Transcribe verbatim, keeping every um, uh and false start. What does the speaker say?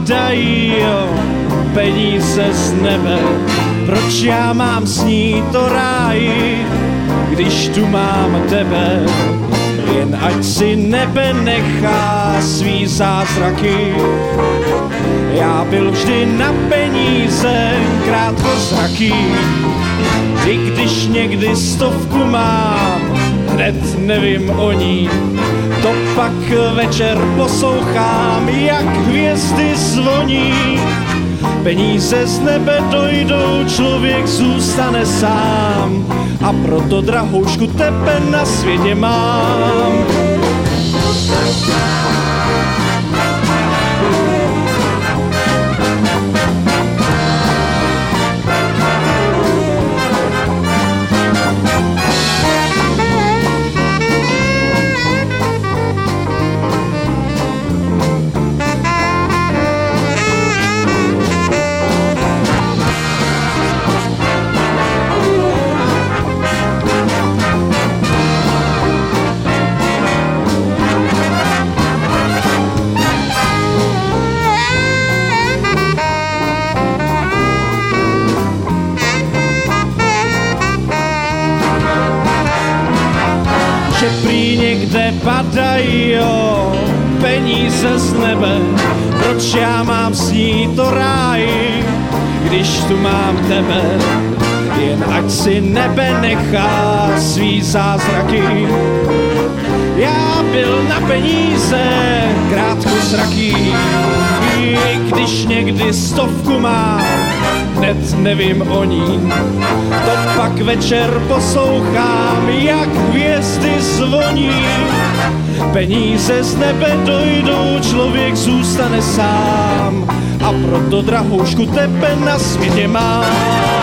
padají, jo, peníze z nebe. Proč já mám snít o ráji, když tu mám tebe? Jen ať si nebe nechá svý zázraky. Já byl vždy na peníze krátkozraký. I když někdy stovku mám, hned nevím o ní. To pak večer poslouchám, jak hvězdy zvoní. Peníze z nebe dojdou, člověk zůstane sám. A proto, drahoušku, tebe na světě mám. Že prý někde padají, jo, peníze z nebe. Proč já mám snít o ráji, když tu mám tebe? Jen ať si nebe nechá svý zázraky. Já byl na peníze krátkozraký, i když někdy stovku mám, hned nevím o ní. To pak večer poslouchám, jak hvězdy zvoní. Peníze z nebe dojdou, člověk zůstane sám. A proto, drahoušku, tebe na světě mám.